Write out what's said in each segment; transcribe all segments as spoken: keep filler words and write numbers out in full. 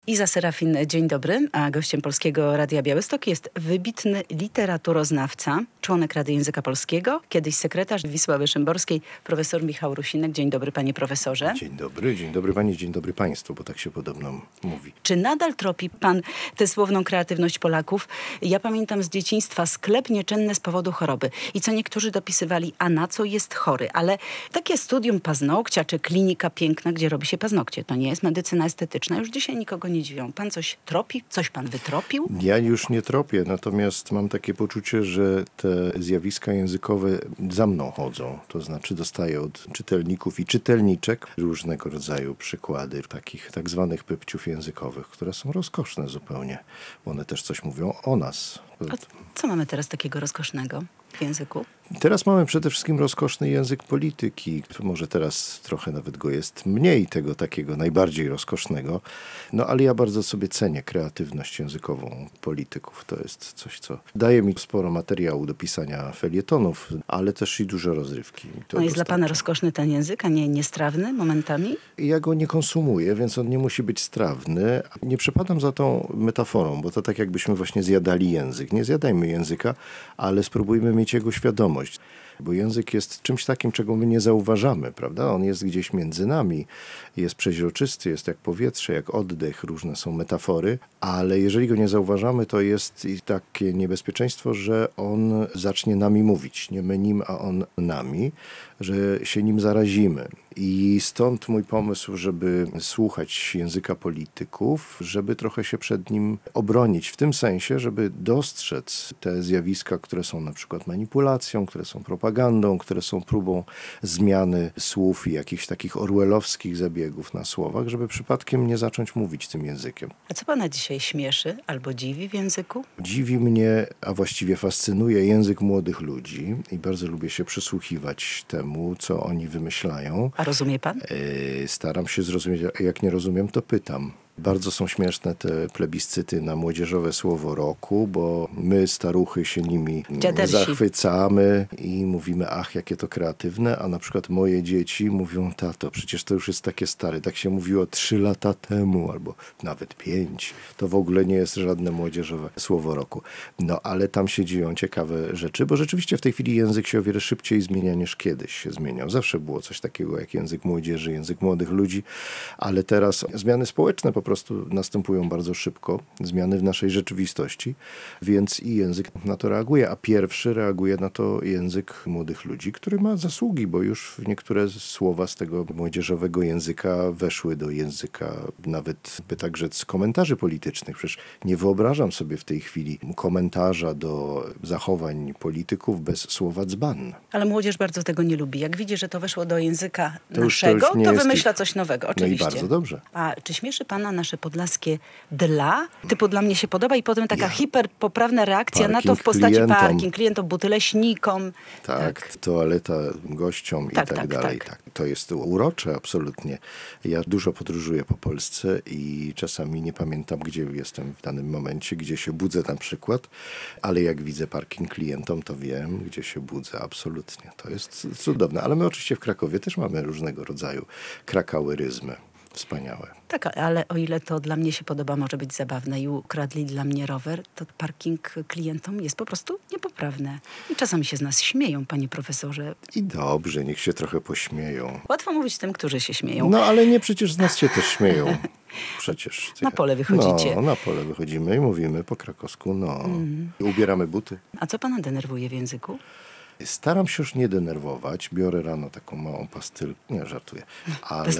Iza Serafin, dzień dobry, a gościem Polskiego Radia Białystok jest wybitny literaturoznawca, członek Rady Języka Polskiego, kiedyś sekretarz Wisławy Szymborskiej, profesor Michał Rusinek. Dzień dobry, panie profesorze. Dzień dobry, dzień dobry pani, dzień dobry państwu, bo tak się podobno mówi. Czy nadal tropi pan tę słowną kreatywność Polaków? Ja pamiętam z dzieciństwa sklep nieczynny z powodu choroby i co niektórzy dopisywali, a na co jest chory, ale takie studium paznokcia czy klinika piękna, gdzie robi się paznokcie, to nie jest medycyna estetyczna, już dzisiaj nikogo nie dziwią. Pan coś tropi? Coś pan wytropił? Ja już nie tropię, natomiast mam takie poczucie, że te zjawiska językowe za mną chodzą. To znaczy dostaję od czytelników i czytelniczek różnego rodzaju przykłady takich tak zwanych pypciów językowych, które są rozkoszne zupełnie. One też coś mówią o nas. A co mamy teraz takiego rozkosznego w języku? Teraz mamy przede wszystkim rozkoszny język polityki. Może teraz trochę nawet go jest mniej, tego takiego najbardziej rozkosznego. No ale ja bardzo sobie cenię kreatywność językową polityków. To jest coś, co daje mi sporo materiału do pisania felietonów, ale też i dużo rozrywki. To no jest dla pana rozkoszny ten język, a nie niestrawny momentami? Ja go nie konsumuję, więc on nie musi być strawny. Nie przepadam za tą metaforą, bo to tak jakbyśmy właśnie zjadali język. Nie zjadajmy języka, ale spróbujmy mieć jego świadomość. Bo język jest czymś takim, czego my nie zauważamy, prawda? On jest gdzieś między nami, jest przeźroczysty, jest jak powietrze, jak oddech, różne są metafory, ale jeżeli go nie zauważamy, to jest i takie niebezpieczeństwo, że on zacznie nami mówić. Nie my nim, a on nami, że się nim zarazimy. I stąd mój pomysł, żeby słuchać języka polityków, żeby trochę się przed nim obronić, w tym sensie, żeby dostrzec te zjawiska, które są na przykład manipulacją, które są propagandą, które są próbą zmiany słów i jakichś takich orwellowskich zabiegów na słowach, żeby przypadkiem nie zacząć mówić tym językiem. A co pana dzisiaj śmieszy albo dziwi w języku? Dziwi mnie, a właściwie fascynuje język młodych ludzi i bardzo lubię się przysłuchiwać temu, co oni wymyślają. A rozumie pan? Yy, staram się zrozumieć, a jak nie rozumiem, to pytam. Bardzo są śmieszne te plebiscyty na młodzieżowe słowo roku, bo my, staruchy, się nimi Dziadersi. zachwycamy i mówimy, ach, jakie to kreatywne, a na przykład moje dzieci mówią, tato, przecież to już jest takie stare, tak się mówiło trzy lata temu, albo nawet pięć. To w ogóle nie jest żadne młodzieżowe słowo roku. No, ale tam się dzieją ciekawe rzeczy, bo rzeczywiście w tej chwili język się o wiele szybciej zmienia niż kiedyś się zmieniał. Zawsze było coś takiego jak język młodzieży, język młodych ludzi, ale teraz zmiany społeczne po prostu prostu następują bardzo szybko, zmiany w naszej rzeczywistości, więc i język na to reaguje, a pierwszy reaguje na to język młodych ludzi, który ma zasługi, bo już niektóre słowa z tego młodzieżowego języka weszły do języka nawet, by tak rzec, komentarzy politycznych. Przecież nie wyobrażam sobie w tej chwili komentarza do zachowań polityków bez słowa dzban. Ale młodzież bardzo tego nie lubi. Jak widzi, że to weszło do języka to już, naszego, to, już to jest wymyśla ich... coś nowego, oczywiście. No i bardzo dobrze. A czy śmieszy pana nasze podlaskie dla? Typu dla mnie się podoba i potem taka ja. hiperpoprawna reakcja parking na to w postaci klientom. parking, klientom, buty leśnikom. Tak, tak. toaleta gościom tak, i tak, tak dalej. Tak. Tak. To jest urocze absolutnie. Ja dużo podróżuję po Polsce i czasami nie pamiętam, gdzie jestem w danym momencie, gdzie się budzę na przykład, ale jak widzę parking klientom, to wiem, gdzie się budzę absolutnie. To jest cudowne. Ale my oczywiście w Krakowie też mamy różnego rodzaju krakaueryzmy. Wspaniałe. Tak, ale o ile to dla mnie się podoba, może być zabawne i ukradli dla mnie rower, to parking klientom jest po prostu niepoprawne. I czasami się z nas śmieją, panie profesorze. I dobrze, niech się trochę pośmieją. Łatwo mówić tym, którzy się śmieją. No ale nie, przecież z nas się też śmieją. Przecież. Na pole wychodzicie. No, na pole wychodzimy i mówimy po krakowsku, no. Mm. Ubieramy buty. A co pana denerwuje w języku? Staram się już nie denerwować. Biorę rano taką małą pastylkę. Nie, żartuję. Ale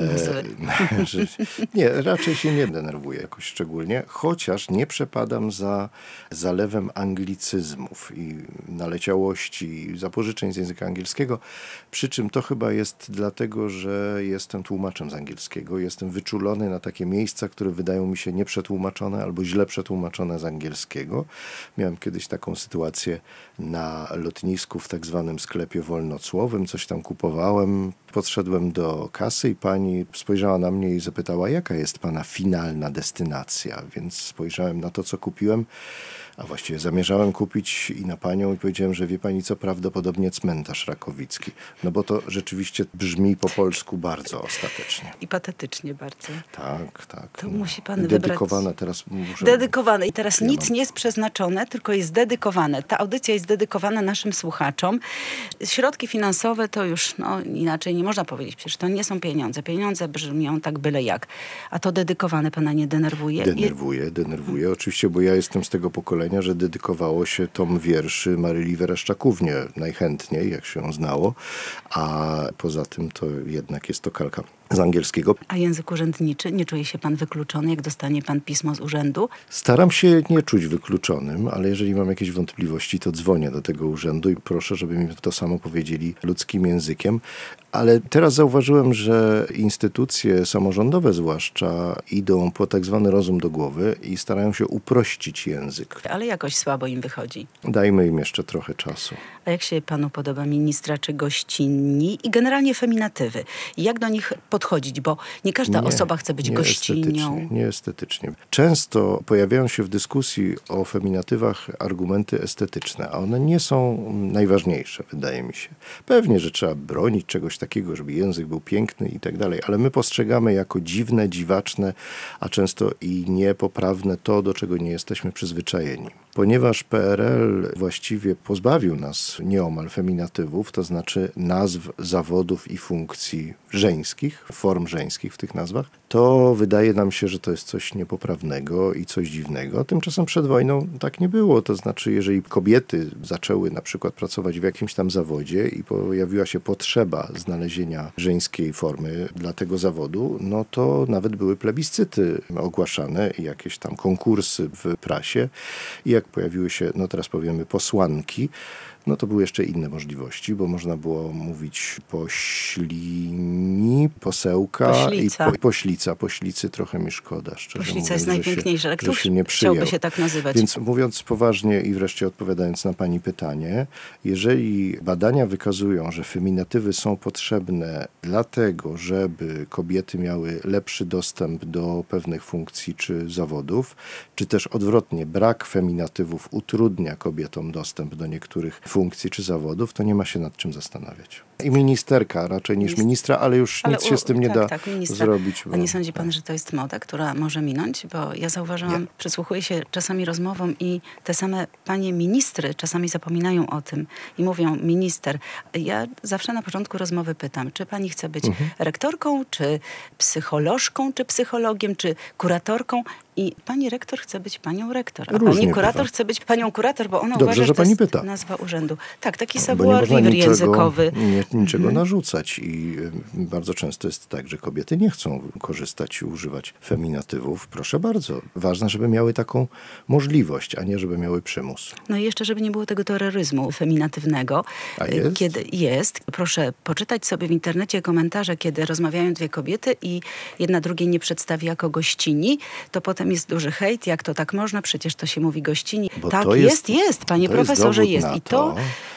nie, raczej się nie denerwuję jakoś szczególnie, chociaż nie przepadam za zalewem anglicyzmów i naleciałości, zapożyczeń z języka angielskiego. Przy czym to chyba jest dlatego, że jestem tłumaczem z angielskiego. Jestem wyczulony na takie miejsca, które wydają mi się nieprzetłumaczone albo źle przetłumaczone z angielskiego. Miałem kiedyś taką sytuację na lotnisku w tak zwanym sklepie wolnocłowym, coś tam kupowałem, podszedłem do kasy i pani spojrzała na mnie i zapytała, jaka jest pana finalna destynacja, więc spojrzałem na to, co kupiłem, A właściwie zamierzałem kupić i na panią i powiedziałem, że wie pani co, prawdopodobnie cmentarz rakowicki. No bo to rzeczywiście brzmi po polsku bardzo ostatecznie. I patetycznie bardzo. Tak, tak. To no. musi pan Dedykowane wybrać... teraz muszę... Dedykowane. I teraz Ja nic mam- nie jest przeznaczone, tylko jest dedykowane. Ta audycja jest dedykowana naszym słuchaczom. Środki finansowe to już, no inaczej nie można powiedzieć, przecież to nie są pieniądze. Pieniądze brzmią tak byle jak. A to dedykowane pana nie denerwuje? Denerwuje, denerwuje. Oczywiście, bo ja jestem z tego pokolenia, że dedykowało się tom wierszy Maryli Wereszczakównie najchętniej, jak się ją znało, a poza tym to jednak jest to kalka z angielskiego. A język urzędniczy? Nie czuje się pan wykluczony, jak dostanie pan pismo z urzędu? Staram się nie czuć wykluczonym, ale jeżeli mam jakieś wątpliwości, to dzwonię do tego urzędu i proszę, żeby mi to samo powiedzieli ludzkim językiem. Ale teraz zauważyłem, że instytucje samorządowe zwłaszcza idą po tak zwany rozum do głowy i starają się uprościć język. Ale jakoś słabo im wychodzi. Dajmy im jeszcze trochę czasu. A jak się panu podoba ministra czy gościnni i generalnie feminatywy? Jak do nich podchodzić? Bo nie każda Nie, osoba chce być nie gościnią. estetycznie, nie estetycznie. Często pojawiają się w dyskusji o feminatywach argumenty estetyczne, a one nie są najważniejsze, wydaje mi się. Pewnie, że trzeba bronić czegoś takiego, żeby język był piękny i tak dalej, ale my postrzegamy jako dziwne, dziwaczne, a często i niepoprawne to, do czego nie jesteśmy przyzwyczajeni. Ponieważ P R L właściwie pozbawił nas nieomal feminatywów, to znaczy nazw zawodów i funkcji żeńskich, form żeńskich w tych nazwach, to wydaje nam się, że to jest coś niepoprawnego i coś dziwnego. Tymczasem przed wojną tak nie było. To znaczy, jeżeli kobiety zaczęły na przykład pracować w jakimś tam zawodzie i pojawiła się potrzeba znalezienia żeńskiej formy dla tego zawodu, no to nawet były plebiscyty ogłaszane i jakieś tam konkursy w prasie. I jak pojawiły się, no teraz powiemy, posłanki, no to były jeszcze inne możliwości, bo można było mówić poślini, posełka Poślica. i po, poślica. Poślicy trochę mi szkoda, szczerze Poślica mówiąc, jest że najpiękniejsza. Ale się, że któż się nie przyjął. chciałby się tak nazywać? Więc mówiąc poważnie i wreszcie odpowiadając na pani pytanie, jeżeli badania wykazują, że feminatywy są potrzebne dlatego, żeby kobiety miały lepszy dostęp do pewnych funkcji czy zawodów, czy też odwrotnie, brak feminatywów utrudnia kobietom dostęp do niektórych funkcji czy zawodów, to nie ma się nad czym zastanawiać. I ministerka raczej niż ministra, ale już Ale nic się z tym nie tak, da tak, ministra. zrobić. A nie sądzi pan, że to jest moda, która może minąć? Bo ja zauważyłam, Nie. przysłuchuję się czasami rozmowom i te same panie ministry czasami zapominają o tym i mówią minister. Ja zawsze na początku rozmowy pytam, czy pani chce być Mhm. rektorką, czy psycholożką, czy psychologiem, czy kuratorką? I pani rektor chce być panią rektor, a Różnie pani kurator bywa. chce być panią kurator, bo ona Dobrze, uważa, że że to pani jest pyta. nazwa urzędu. Tak, taki Bo nie savoir można vivre niczego, językowy. nie, niczego narzucać i y, bardzo często jest tak, że kobiety nie chcą korzystać i używać feminatywów. Proszę bardzo. Ważne, żeby miały taką możliwość, a nie żeby miały przymus. No i jeszcze, żeby nie było tego terroryzmu feminatywnego. A jest? Kiedy jest, proszę poczytać sobie w internecie komentarze, kiedy rozmawiają dwie kobiety i jedna drugiej nie przedstawi jako gościni, to potem jest duży hejt, jak to tak można, przecież to się mówi gościni. Bo Tak, to jest, jest, panie to jest profesorze, dowód jest. na I to,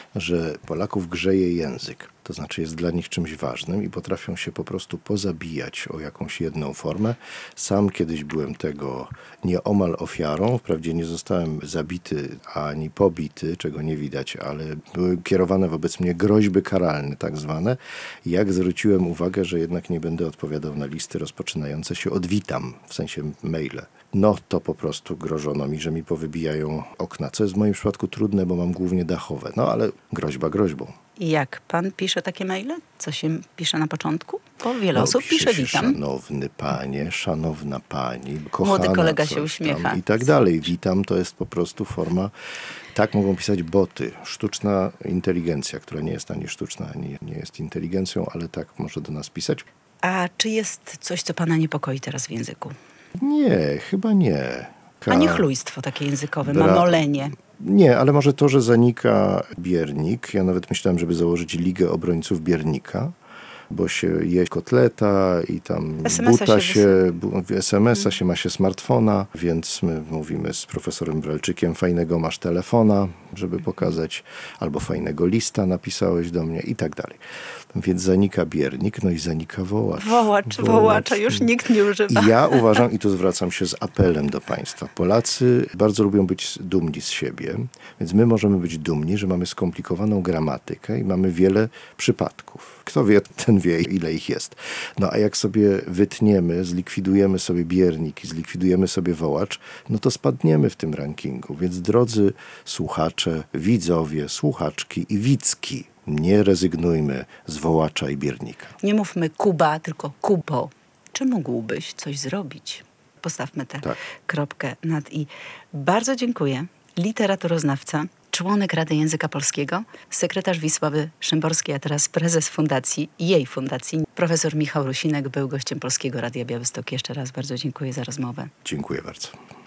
że Polaków grzeje język. To znaczy jest dla nich czymś ważnym i potrafią się po prostu pozabijać o jakąś jedną formę. Sam kiedyś byłem tego nieomal ofiarą. Wprawdzie nie zostałem zabity ani pobity, czego nie widać, ale były kierowane wobec mnie groźby karalne tak zwane. Jak zwróciłem uwagę, że jednak nie będę odpowiadał na listy rozpoczynające się od witam, w sensie maile. No to po prostu grożono mi, że mi powybijają okna, co jest w moim przypadku trudne, bo mam głównie dachowe. No ale groźba groźbą. I jak pan pisze takie maile? Co się pisze na początku? Bo wiele osób pisze pisze się witam. Szanowny panie, szanowna pani, kochana, Młody kolega coś się tam uśmiecha. i tak dalej. Witam to jest po prostu forma, tak mogą pisać boty. Sztuczna inteligencja, która nie jest ani sztuczna, ani nie jest inteligencją, ale tak może do nas pisać. A czy jest coś, co pana niepokoi teraz w języku? Nie, chyba nie. Ka- A niechlujstwo takie językowe, Bra- mamolenie. Nie, ale może to, że zanika Biernik. Ja nawet myślałem, żeby założyć Ligę Obrońców Biernika, bo się je kotleta i tam es em es a buta się się, bu- es em es a się, ma się smartfona, więc my mówimy z profesorem Bralczykiem, fajnego masz telefona, żeby pokazać, albo fajnego lista napisałeś do mnie i tak dalej. więc zanika biernik, no i zanika wołacz. Wołacz, wołacza już nikt nie używa. I ja uważam, i tu zwracam się z apelem do państwa, Polacy bardzo lubią być dumni z siebie, więc my możemy być dumni, że mamy skomplikowaną gramatykę i mamy wiele przypadków. Kto wie, ten wie, ile ich jest. No a jak sobie wytniemy, zlikwidujemy sobie biernik i zlikwidujemy sobie wołacz, no to spadniemy w tym rankingu. Więc drodzy słuchacze, widzowie, słuchaczki i widzki, nie rezygnujmy z wołacza i biernika. Nie mówmy Kuba, tylko Kubo. Czy mógłbyś coś zrobić? Postawmy tę Tak. kropkę nad i. Bardzo dziękuję. Literaturoznawca, członek Rady Języka Polskiego, sekretarz Wisławy Szymborskiej, a teraz prezes fundacji, jej fundacji, profesor Michał Rusinek był gościem Polskiego Radia Białystok. Jeszcze raz bardzo dziękuję za rozmowę. Dziękuję bardzo.